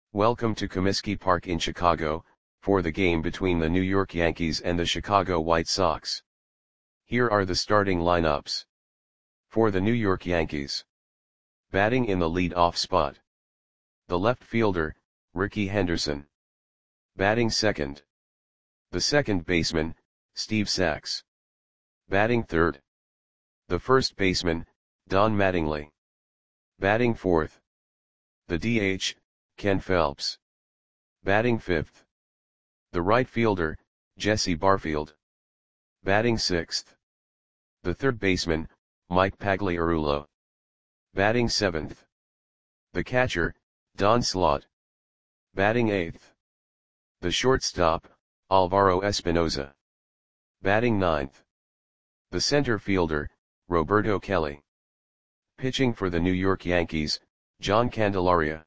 Welcome to Comiskey Park in Chicago, for the game between the New York Yankees and the Chicago White Sox. Here are the starting lineups. For the New York Yankees. Batting in the lead-off spot. The left fielder, Rickey Henderson. Batting second. The second baseman, Steve Sax. Batting third. The first baseman, Don Mattingly. Batting fourth. The DH, Ken Phelps. Batting fifth. The right fielder, Jesse Barfield. Batting sixth. The third baseman, Mike Pagliarulo. Batting seventh. The catcher, Don Slaught. Batting eighth. The shortstop, Alvaro Espinoza. Batting ninth. The center fielder, Roberto Kelly. Pitching for the New York Yankees, John Candelaria.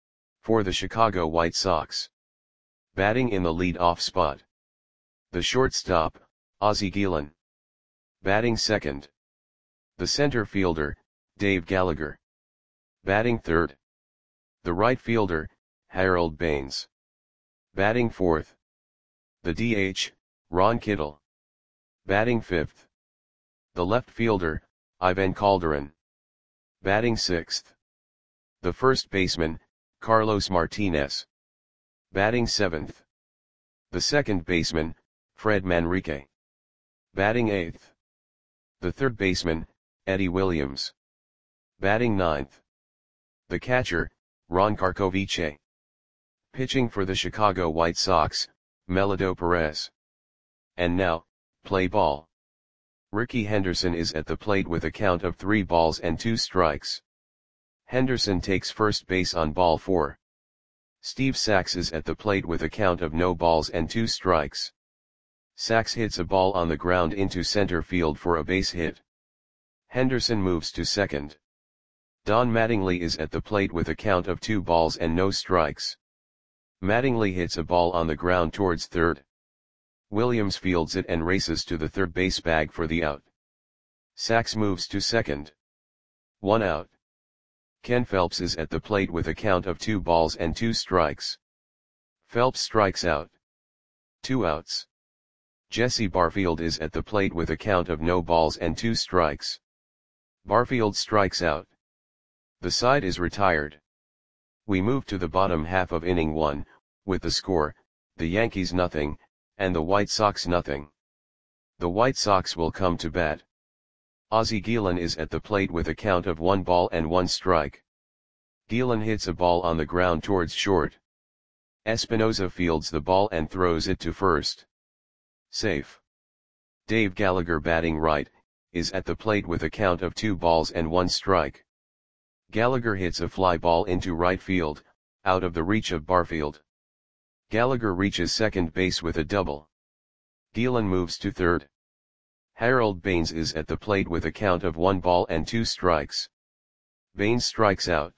For the Chicago White Sox. Batting in the lead-off spot. The shortstop, Ozzie Guillen. Batting second. The center fielder, Dave Gallagher. Batting third. The right fielder, Harold Baines. Batting fourth. The DH, Ron Kittle. Batting fifth. The left fielder, Ivan Calderon. Batting sixth. The first baseman, Carlos Martinez. Batting seventh. The second baseman, Fred Manrique. Batting eighth. The third baseman, Eddie Williams. Batting ninth. The catcher, Ron Karkovice. Pitching for the Chicago White Sox, Melido Perez. And now, play ball. Rickey Henderson is at the plate with a count of 3 balls and 2 strikes. Henderson takes first base on ball 4. Steve Sax is at the plate with a count of no balls and 2 strikes. Sax hits a ball on the ground into center field for a base hit. Henderson moves to second. Don Mattingly is at the plate with a count of 2 balls and no strikes. Mattingly hits a ball on the ground towards third. Williams fields it and races to the third base bag for the out. Sax moves to second. 1 out. Ken Phelps is at the plate with a count of 2 balls and 2 strikes. Phelps strikes out. 2 outs. Jesse Barfield is at the plate with a count of no balls and 2 strikes. Barfield strikes out. The side is retired. We move to the bottom half of inning 1, with the score, the Yankees nothing, and the White Sox nothing. The White Sox will come to bat. Ozzie Guillen is at the plate with a count of 1 ball and 1 strike. Guillen hits a ball on the ground towards short. Espinoza fields the ball and throws it to first. Safe. Dave Gallagher, batting right, is at the plate with a count of 2 balls and 1 strike. Gallagher hits a fly ball into right field, out of the reach of Barfield. Gallagher reaches second base with a double. Guillen moves to third. Harold Baines is at the plate with a count of 1 ball and 2 strikes. Baines strikes out.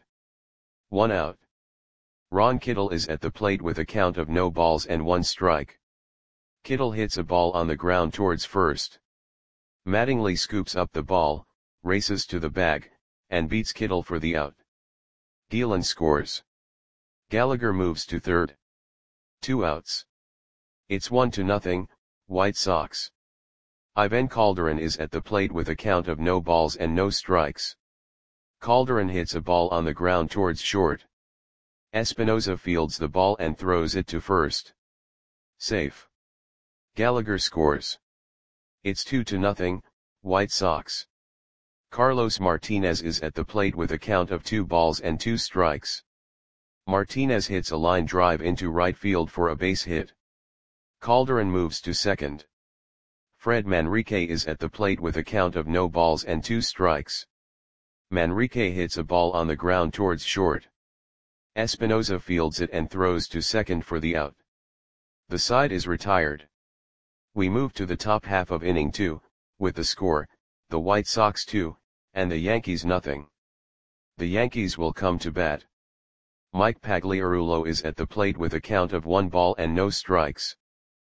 1 out. Ron Kittle is at the plate with a count of no balls and 1 strike. Kittle hits a ball on the ground towards first. Mattingly scoops up the ball, races to the bag, and beats Kittle for the out. Guillen scores. Gallagher moves to third. 2 outs. It's 1-0, White Sox. Ivan Calderon is at the plate with a count of no balls and no strikes. Calderon hits a ball on the ground towards short. Espinoza fields the ball and throws it to first. Safe. Gallagher scores. It's 2-0, White Sox. Carlos Martinez is at the plate with a count of 2 balls and 2 strikes. Martinez hits a line drive into right field for a base hit. Calderon moves to second. Fred Manrique is at the plate with a count of no balls and 2 strikes. Manrique hits a ball on the ground towards short. Espinoza fields it and throws to second for the out. The side is retired. We move to the top half of inning 2, with the score, the White Sox 2, and the Yankees nothing. The Yankees will come to bat. Mike Pagliarulo is at the plate with a count of 1 ball and no strikes.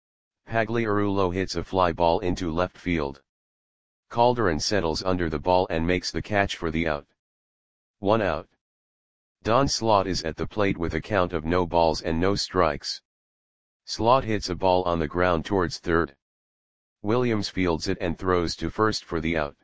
Pagliarulo hits a fly ball into left field. Calderon settles under the ball and makes the catch for the out. 1 out. Don Slot is at the plate with a count of no balls and no strikes. Slot hits a ball on the ground towards third. Williams fields it and throws to first for the out.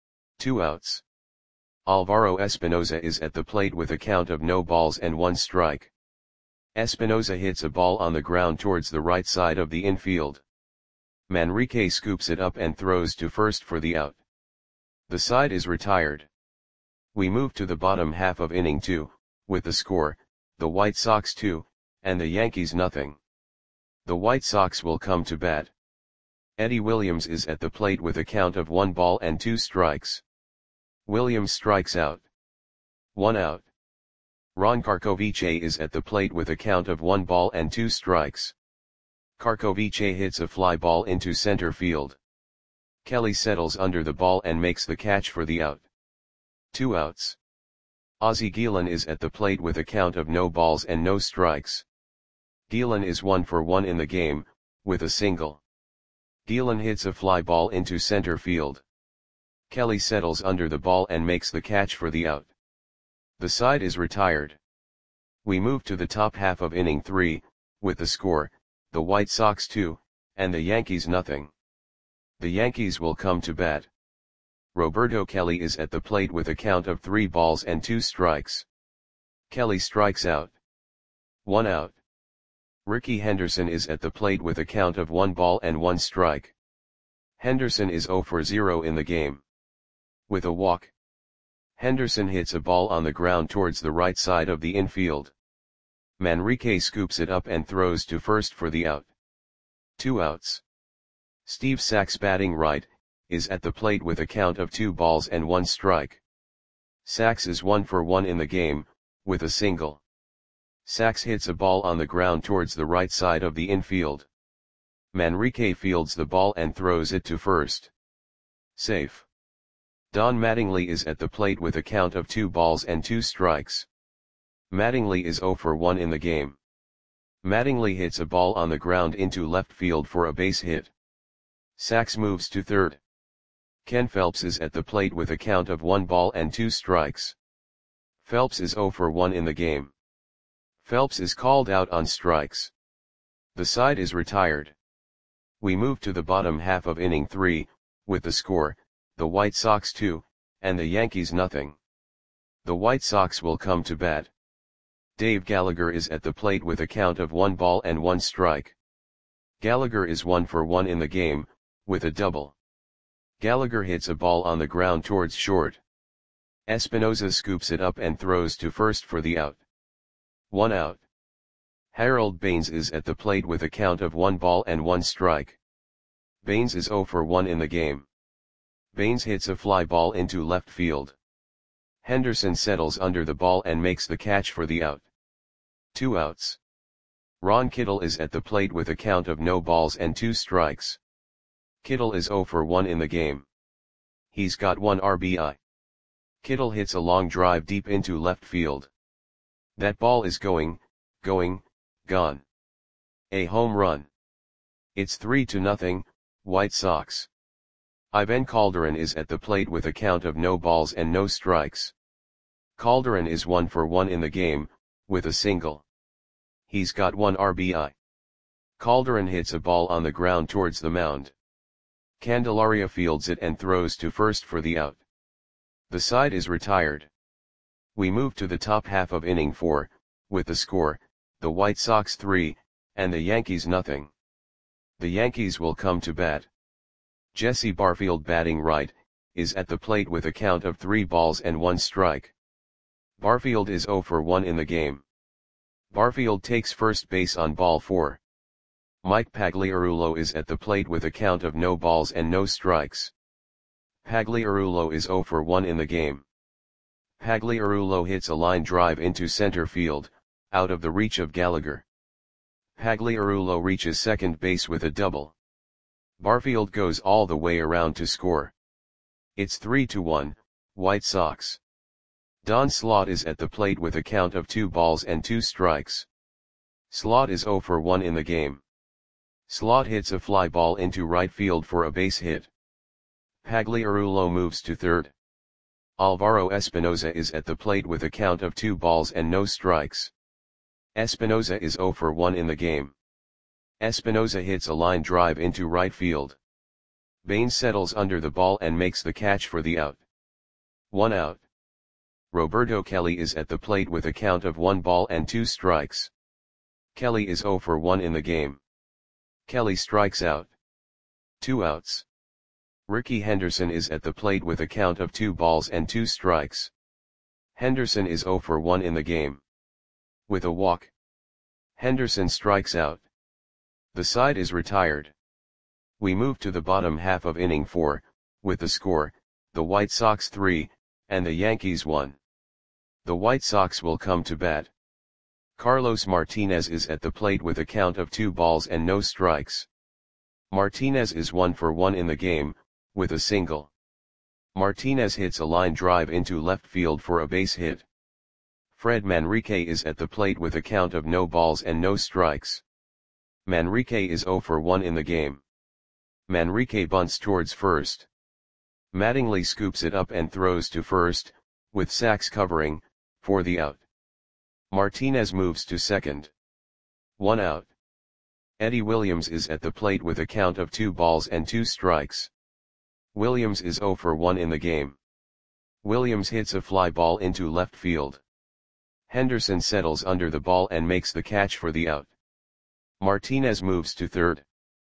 2 outs. Alvaro Espinoza is at the plate with a count of no balls and 1 strike. Espinoza hits a ball on the ground towards the right side of the infield. Manrique scoops it up and throws to first for the out. The side is retired. We move to the bottom half of inning 2, with the score, the White Sox 2, and the Yankees nothing. The White Sox will come to bat. Eddie Williams is at the plate with a count of 1 ball and 2 strikes. Williams strikes out. 1 out. Ron Karkovice is at the plate with a count of 1 ball and 2 strikes. Karkovice hits a fly ball into center field. Kelly settles under the ball and makes the catch for the out. 2 outs. Ozzie Guillen is at the plate with a count of no balls and no strikes. Guillen is 1 for 1 in the game, with a single. Guillen hits a fly ball into center field. Kelly settles under the ball and makes the catch for the out. The side is retired. We move to the top half of inning 3, with the score, the White Sox 2, and the Yankees nothing. The Yankees will come to bat. Roberto Kelly is at the plate with a count of 3 balls and 2 strikes. Kelly strikes out. 1 out. Ricky Henderson is at the plate with a count of 1 ball and 1 strike. Henderson is 0 for 0 in the game. With a walk. Henderson hits a ball on the ground towards the right side of the infield. Manrique scoops it up and throws to first for the out. 2 outs. Steve Sax, batting right, is at the plate with a count of 2 balls and 1 strike. Sax is 1 for 1 in the game, with a single. Sax hits a ball on the ground towards the right side of the infield. Manrique fields the ball and throws it to first. Safe. Don Mattingly is at the plate with a count of 2 balls and 2 strikes. Mattingly is 0 for 1 in the game. Mattingly hits a ball on the ground into left field for a base hit. Sax moves to third. Ken Phelps is at the plate with a count of 1 ball and 2 strikes. Phelps is 0 for 1 in the game. Phelps is called out on strikes. The side is retired. We move to the bottom half of inning 3, with the score, the White Sox 2, and the Yankees nothing. The White Sox will come to bat. Dave Gallagher is at the plate with a count of 1 ball and 1 strike. Gallagher is 1 for 1 in the game, with a double. Gallagher hits a ball on the ground towards short. Espinoza scoops it up and throws to first for the out. 1 out. Harold Baines is at the plate with a count of 1 ball and 1 strike. Baines is 0 for 1 in the game. Baines hits a fly ball into left field. Henderson settles under the ball and makes the catch for the out. 2 outs. Ron Kittle is at the plate with a count of no balls and 2 strikes. Kittle is 0 for 1 in the game. He's got 1 RBI. Kittle hits a long drive deep into left field. That ball is gone. A home run. It's 3-0, White Sox. Ivan Calderon is at the plate with a count of no balls and no strikes. Calderon is 1 for 1 in the game, with a single. He's got 1 RBI. Calderon hits a ball on the ground towards the mound. Candelaria fields it and throws to first for the out. The side is retired. We move to the top half of inning 4, with the score, the White Sox 3, and the Yankees nothing. The Yankees will come to bat. Jesse Barfield, batting right, is at the plate with a count of 3 balls and 1 strike. Barfield is 0 for 1 in the game. Barfield takes first base on ball 4. Mike Pagliarulo is at the plate with a count of no balls and no strikes. Pagliarulo is 0 for 1 in the game. Pagliarulo hits a line drive into center field, out of the reach of Gallagher. Pagliarulo reaches second base with a double. Barfield goes all the way around to score. It's 3-1, White Sox. Don Slot is at the plate with a count of 2 balls and 2 strikes. Slot is 0 for 1 in the game. Slot hits a fly ball into right field for a base hit. Pagliarulo moves to third. Alvaro Espinoza is at the plate with a count of 2 balls and no strikes. Espinoza is 0 for 1 in the game. Espinoza hits a line drive into right field. Baines settles under the ball and makes the catch for the out. 1 out. Roberto Kelly is at the plate with a count of 1 ball and 2 strikes. Kelly is 0 for 1 in the game. Kelly strikes out. 2 outs. Ricky Henderson is at the plate with a count of 2 balls and 2 strikes. Henderson is 0 for 1 in the game. With a walk, Henderson strikes out. The side is retired. We move to the bottom half of inning 4, with the score, the White Sox 3, and the Yankees 1. The White Sox will come to bat. Carlos Martinez is at the plate with a count of 2 balls and no strikes. Martinez is 1 for 1 in the game, with a single. Martinez hits a line drive into left field for a base hit. Fred Manrique is at the plate with a count of no balls and no strikes. Manrique is 0 for 1 in the game. Manrique bunts towards first. Mattingly scoops it up and throws to first, with Sachs covering, for the out. Martinez moves to second. 1 out. Eddie Williams is at the plate with a count of 2 balls and 2 strikes. Williams is 0 for 1 in the game. Williams hits a fly ball into left field. Henderson settles under the ball and makes the catch for the out. Martinez moves to third.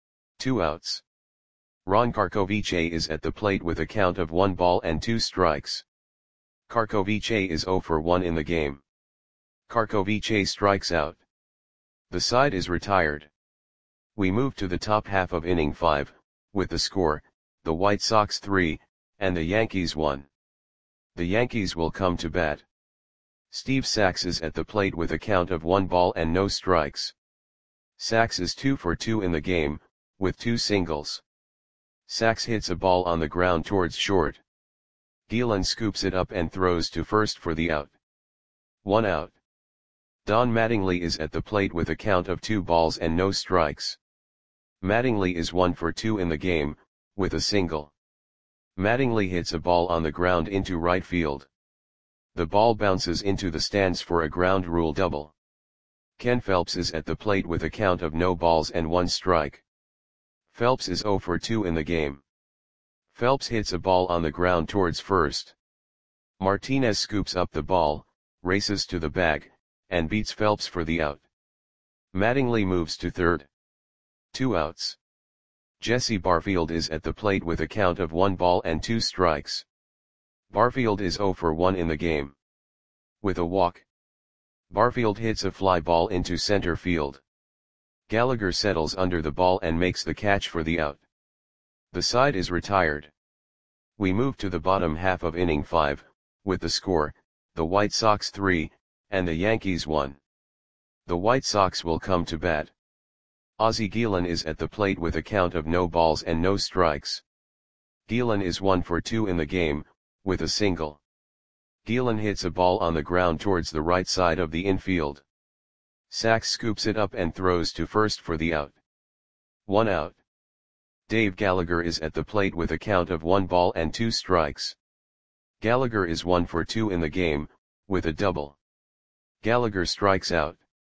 2 outs. Ron Karkovice is at the plate with a count of 1 ball and 2 strikes. Karkovice is 0 for 1 in the game. Karkovice strikes out. The side is retired. We move to the top half of inning 5, with the score, the White Sox 3, and the Yankees 1. The Yankees will come to bat. Steve Sachs is at the plate with a count of 1 ball and no strikes. Sachs is 2 for 2 in the game, with 2 singles. Sachs hits a ball on the ground towards short. Gielan scoops it up and throws to first for the out. 1 out. Don Mattingly is at the plate with a count of 2 balls and no strikes. Mattingly is 1 for 2 in the game, with a single. Mattingly hits a ball on the ground into right field. The ball bounces into the stands for a ground rule double. Ken Phelps is at the plate with a count of no balls and 1 strike. Phelps is 0 for 2 in the game. Phelps hits a ball on the ground towards first. Martinez scoops up the ball, races to the bag, and beats Phelps for the out. Mattingly moves to third. 2 outs. Jesse Barfield is at the plate with a count of 1 ball and 2 strikes. Barfield is 0 for 1 in the game. With a walk, Barfield hits a fly ball into center field. Gallagher settles under the ball and makes the catch for the out. The side is retired. We move to the bottom half of inning 5, with the score, the White Sox 3, and the Yankees 1. The White Sox will come to bat. Ozzie Gielan is at the plate with a count of no balls and no strikes. Gielan is 1 for 2 in the game, with a single. Gielan hits a ball on the ground towards the right side of the infield. Sachs scoops it up and throws to first for the out. 1 out. Dave Gallagher is at the plate with a count of 1 ball and 2 strikes. Gallagher is 1 for 2 in the game, with a double. Gallagher strikes out.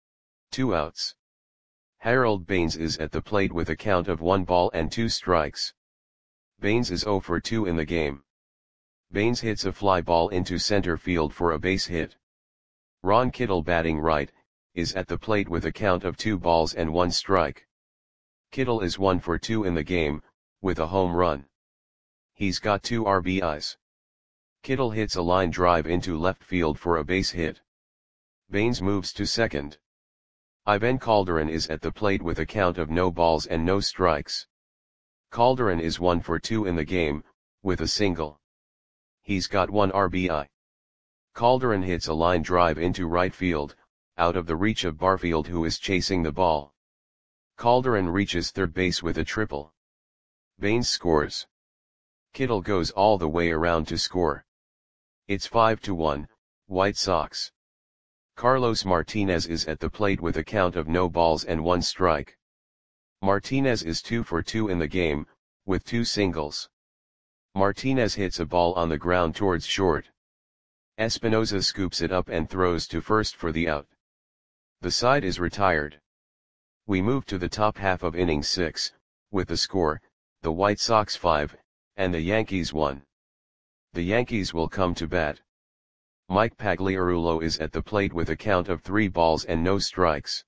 2 outs. Harold Baines is at the plate with a count of 1 ball and 2 strikes. Baines is 0 for 2 in the game. Baines hits a fly ball into center field for a base hit. Ron Kittle, batting right, is at the plate with a count of 2 balls and 1 strike. Kittle is 1 for 2 in the game, with a home run. He's got 2 RBIs. Kittle hits a line drive into left field for a base hit. Baines moves to second. Ivan Calderon is at the plate with a count of no balls and no strikes. Calderon is 1 for 2 in the game, with a single. He's got 1 RBI. Calderon hits a line drive into right field, out of the reach of Barfield, who is chasing the ball. Calderon reaches third base with a triple. Baines scores. Kittle goes all the way around to score. It's 5-1, White Sox. Carlos Martinez is at the plate with a count of no balls and 1 strike. Martinez is 2 for 2 in the game, with 2 singles. Martinez hits a ball on the ground towards short. Espinoza scoops it up and throws to first for the out. The side is retired. We move to the top half of inning 6, with the score, the White Sox 5, and the Yankees 1. The Yankees will come to bat. Mike Pagliarulo is at the plate with a count of 3 balls and no strikes.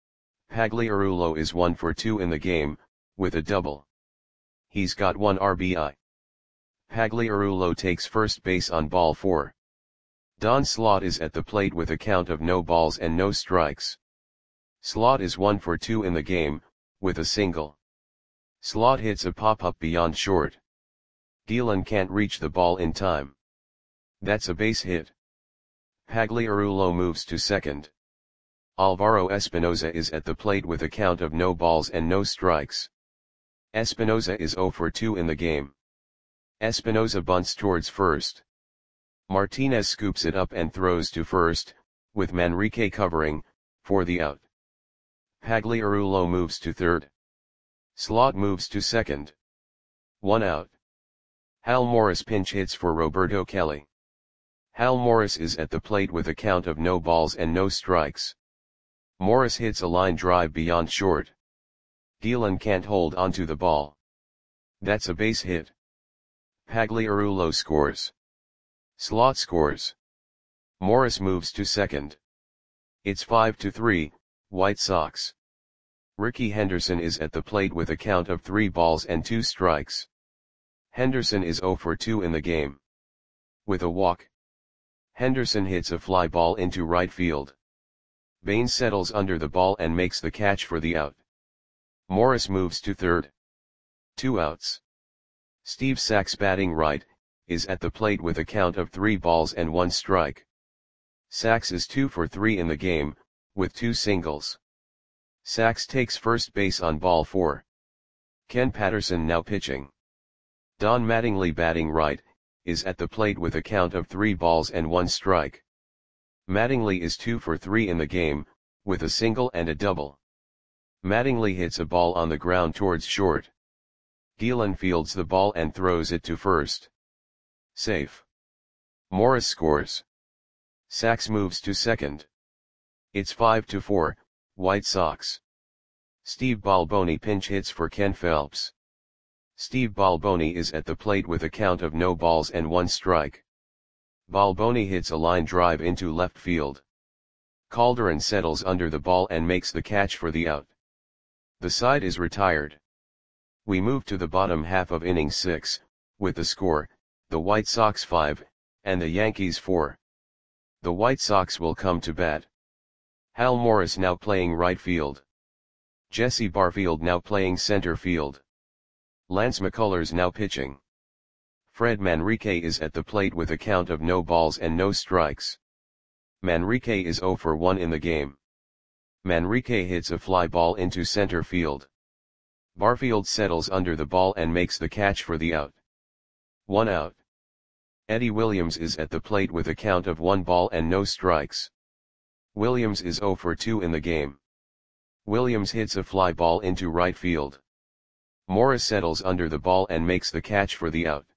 Pagliarulo is 1 for 2 in the game, with a double. He's got 1 RBI. Pagliarulo takes first base on ball 4. Don Slaught is at the plate with a count of no balls and no strikes. Slaught is 1 for 2 in the game, with a single. Slaught hits a pop-up beyond short. Dillon can't reach the ball in time. That's a base hit. Pagliarulo moves to second. Alvaro Espinoza is at the plate with a count of no balls and no strikes. Espinoza is 0 for 2 in the game. Espinoza bunts towards first. Martinez scoops it up and throws to first, with Manrique covering, for the out. Pagliarulo moves to third. Slaught moves to second. 1 out. Hal Morris pinch hits for Roberto Kelly. Hal Morris is at the plate with a count of no balls and no strikes. Morris hits a line drive beyond short. Dillon can't hold onto the ball. That's a base hit. Pagliarulo scores. Slaught scores. Morris moves to second. It's 5-3, White Sox. Rickey Henderson is at the plate with a count of 3 balls and 2 strikes. Henderson is 0 for 2 in the game. With a walk. Henderson hits a fly ball into right field. Baines settles under the ball and makes the catch for the out. Morris moves to third. 2 outs. Steve Sax, batting right, is at the plate with a count of 3 balls and 1 strike. Sax is 2 for 3 in the game, with 2 singles. Sax takes first base on ball 4. Ken Patterson now pitching. Don Mattingly, batting right, is at the plate with a count of 3 balls and 1 strike. Mattingly is 2 for 3 in the game, with a single and a double. Mattingly hits a ball on the ground towards short. Dillon fields the ball and throws it to first. Safe. Morris scores. Sax moves to second. It's 5-4, White Sox. Steve Balboni pinch hits for Ken Phelps. Steve Balboni is at the plate with a count of no balls and 1 strike. Balboni hits a line drive into left field. Calderon settles under the ball and makes the catch for the out. The side is retired. We move to the bottom half of inning 6, with the score, the White Sox 5, and the Yankees 4. The White Sox will come to bat. Hal Morris now playing right field. Jesse Barfield now playing center field. Lance McCullers now pitching. Fred Manrique is at the plate with a count of no balls and no strikes. Manrique is 0 for 1 in the game. Manrique hits a fly ball into center field. Barfield settles under the ball and makes the catch for the out. 1 out. Eddie Williams is at the plate with a count of 1 ball and no strikes. Williams is 0 for 2 in the game. Williams hits a fly ball into right field. Morris settles under the ball and makes the catch for the out.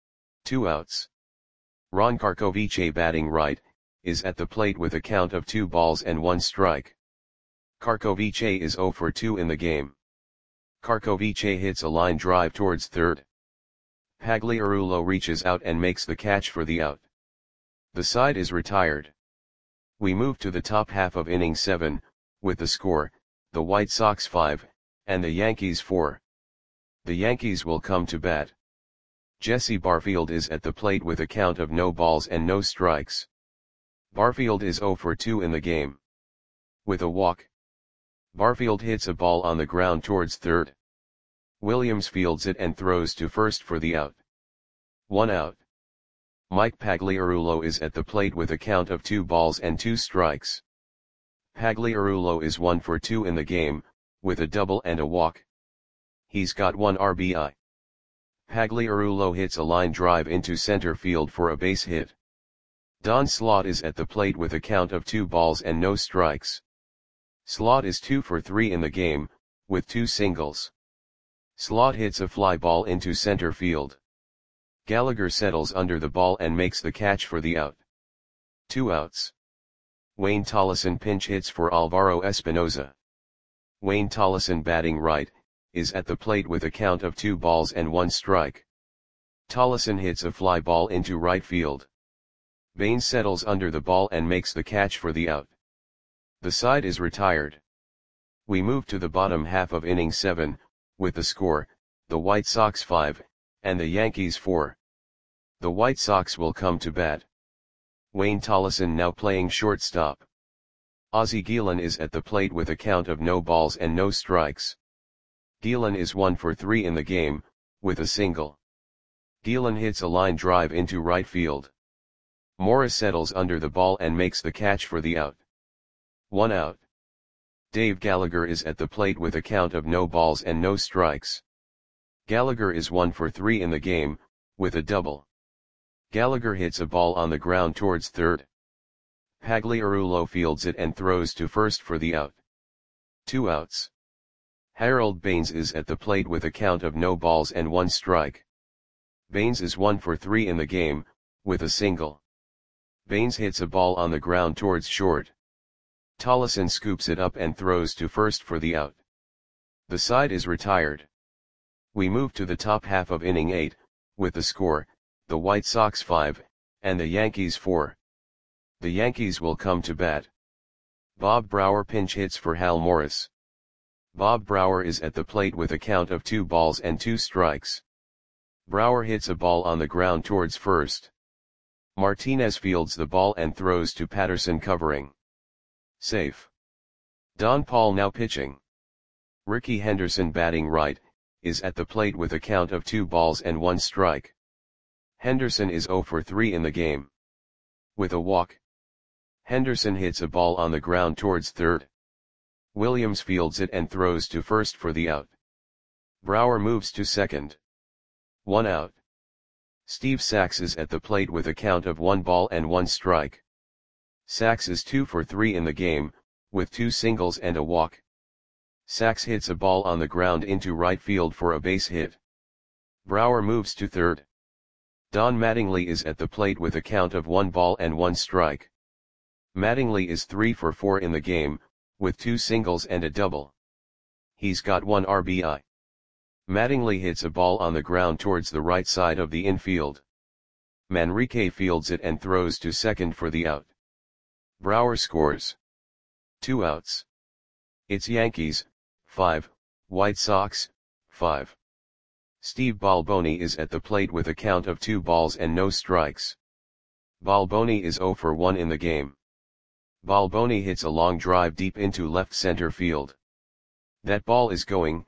2 outs. Ron Karkovice, batting right, is at the plate with a count of 2 balls and 1 strike. Karkovice is 0 for 2 in the game. Karkovice hits a line drive towards third. Pagliarulo reaches out and makes the catch for the out. The side is retired. We move to the top half of inning 7, with the score, the White Sox 5, and the Yankees 4. The Yankees will come to bat. Jesse Barfield is at the plate with a count of no balls and no strikes. Barfield is 0 for 2 in the game. With a walk. Barfield hits a ball on the ground towards third. Williams fields it and throws to first for the out. 1 out. Mike Pagliarulo is at the plate with a count of 2 balls and 2 strikes. Pagliarulo is 1 for 2 in the game, with a double and a walk. He's got 1 RBI. Pagliarulo hits a line drive into center field for a base hit. Don Slaught is at the plate with a count of 2 balls and no strikes. Slaught is 2 for 3 in the game, with 2 singles. Slaught hits a fly ball into center field. Gallagher settles under the ball and makes the catch for the out. 2 outs. Wayne Tolleson pinch hits for Alvaro Espinoza. Wayne Tolleson, batting right, is at the plate with a count of 2 balls and 1 strike. Tolleson hits a fly ball into right field. Baines settles under the ball and makes the catch for the out. The side is retired. We move to the bottom half of inning 7, with the score, the White Sox 5, and the Yankees 4. The White Sox will come to bat. Wayne Tolleson now playing shortstop. Ozzie Guillen is at the plate with a count of no balls and no strikes. Guillen is 1 for 3 in the game, with a single. Guillen hits a line drive into right field. Morris settles under the ball and makes the catch for the out. 1 out. Dave Gallagher is at the plate with a count of no balls and no strikes. Gallagher is 1 for 3 in the game, with a double. Gallagher hits a ball on the ground towards third. Pagliarulo fields it and throws to first for the out. 2 outs. Harold Baines is at the plate with a count of no balls and 1 strike. Baines is 1 for 3 in the game, with a single. Baines hits a ball on the ground towards short. Tolleson scoops it up and throws to first for the out. The side is retired. We move to the top half of inning 8, with the score, the White Sox 5, and the Yankees 4. The Yankees will come to bat. Bob Brower pinch hits for Hal Morris. Bob Brower is at the plate with a count of 2 balls and 2 strikes. Brower hits a ball on the ground towards first. Martinez fields the ball and throws to Patterson covering. Safe. Don Paul now pitching. Ricky Henderson, batting right, is at the plate with a count of 2 balls and 1 strike. Henderson is 0 for 3 in the game. With a walk. Henderson hits a ball on the ground towards third. Williams fields it and throws to first for the out. Brower moves to second. 1 out. Steve Sax is at the plate with a count of 1 ball and 1 strike. Sax is 2 for 3 in the game, with 2 singles and a walk. Sax hits a ball on the ground into right field for a base hit. Brower moves to third. Don Mattingly is at the plate with a count of 1 ball and 1 strike. Mattingly is 3 for 4 in the game, with 2 singles and a double. He's got 1 RBI. Mattingly hits a ball on the ground towards the right side of the infield. Manrique fields it and throws to second for the out. Brower scores. 2 outs. It's Yankees, 5, White Sox, 5. Steve Balboni is at the plate with a count of 2 balls and no strikes. Balboni is 0 for 1 in the game. Balboni hits a long drive deep into left center field. That ball is going,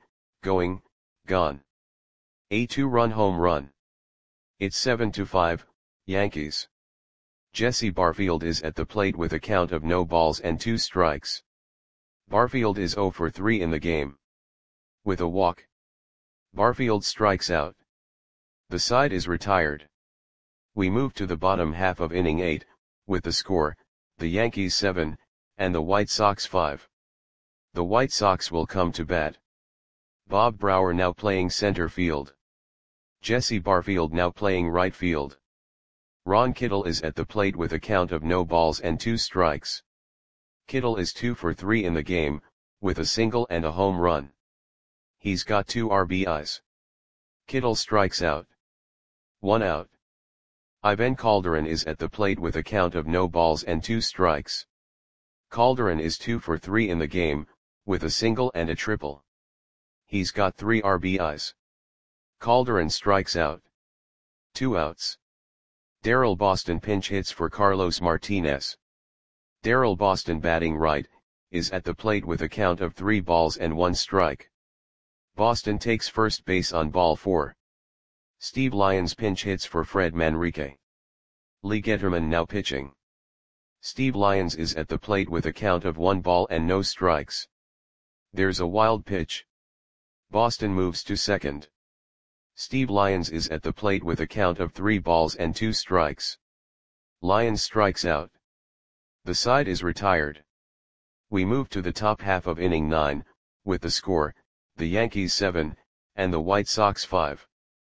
gone. A 2-run home run. It's 7-5, Yankees. Jesse Barfield is at the plate with a count of no balls and 2 strikes. Barfield is 0 for 3 in the game. With a walk. Barfield strikes out. The side is retired. We move to the bottom half of inning 8, with the score, the Yankees 7, and the White Sox 5. The White Sox will come to bat. Bob Brower now playing center field. Jesse Barfield now playing right field. Ron Kittle is at the plate with a count of no balls and 2 strikes. Kittle is 2 for 3 in the game, with a single and a home run. He's got 2 RBIs. Kittle strikes out. 1 out. Ivan Calderon is at the plate with a count of no balls and 2 strikes. Calderon is 2 for 3 in the game, with a single and a triple. He's got 3 RBIs. Calderon strikes out. 2 outs. Darryl Boston pinch hits for Carlos Martinez. Darryl Boston, batting right, is at the plate with a count of 3 balls and 1 strike. Boston takes first base on ball 4. Steve Lyons pinch hits for Fred Manrique. Lee Getterman now pitching. Steve Lyons is at the plate with a count of 1 ball and no strikes. There's a wild pitch. Boston moves to second. Steve Lyons is at the plate with a count of 3 balls and 2 strikes. Lyons strikes out. The side is retired. We move to the top half of inning 9, with the score, the Yankees 7, and the White Sox 5.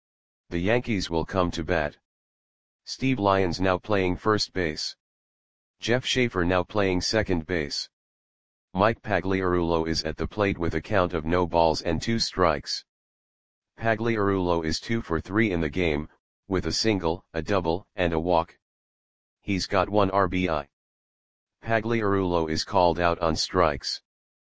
The Yankees will come to bat. Steve Lyons now playing first base. Jeff Schaefer now playing second base. Mike Pagliarulo is at the plate with a count of no balls and 2 strikes. Pagliarulo is 2 for 3 in the game, with a single, a double, and a walk. He's got 1 RBI. Pagliarulo is called out on strikes.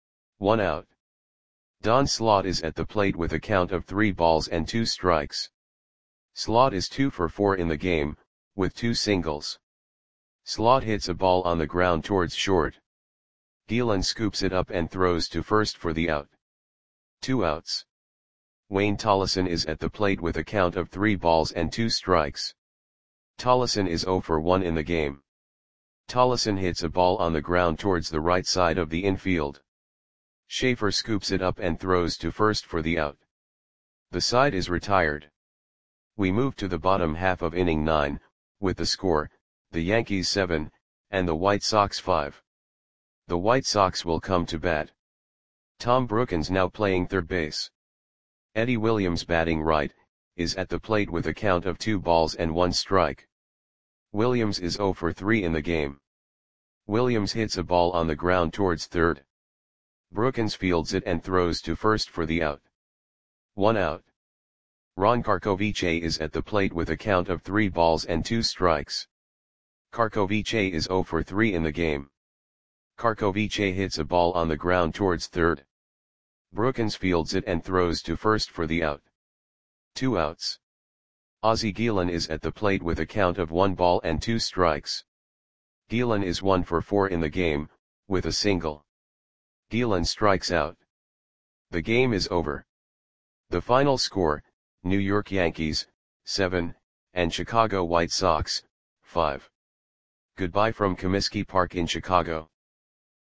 1 out. Don Slaught is at the plate with a count of 3 balls and 2 strikes. Slaught is 2 for 4 in the game, with 2 singles. Slaught hits a ball on the ground towards short. Gielan scoops it up and throws to first for the out. 2 outs. Wayne Tollison is at the plate with a count of 3 balls and 2 strikes. Tollison is 0 for 1 in the game. Tollison hits a ball on the ground towards the right side of the infield. Schaefer scoops it up and throws to first for the out. The side is retired. We move to the bottom half of inning 9, with the score, the Yankees 7, and the White Sox 5. The White Sox will come to bat. Tom Brookens now playing third base. Eddie Williams batting right, is at the plate with a count of 2 balls and 1 strike. Williams is 0 for 3 in the game. Williams hits a ball on the ground towards third. Brookens fields it and throws to first for the out. 1 out. Ron Karkovice is at the plate with a count of 3 balls and 2 strikes. Karkovice is 0 for 3 in the game. Karkovice hits a ball on the ground towards third. Brookens fields it and throws to first for the out. 2 outs. Ozzie Gielan is at the plate with a count of 1 ball and 2 strikes. Gielan is 1 for 4 in the game, with a single. Gielan strikes out. The game is over. The final score, New York Yankees, 7, and Chicago White Sox, 5. Goodbye from Comiskey Park in Chicago.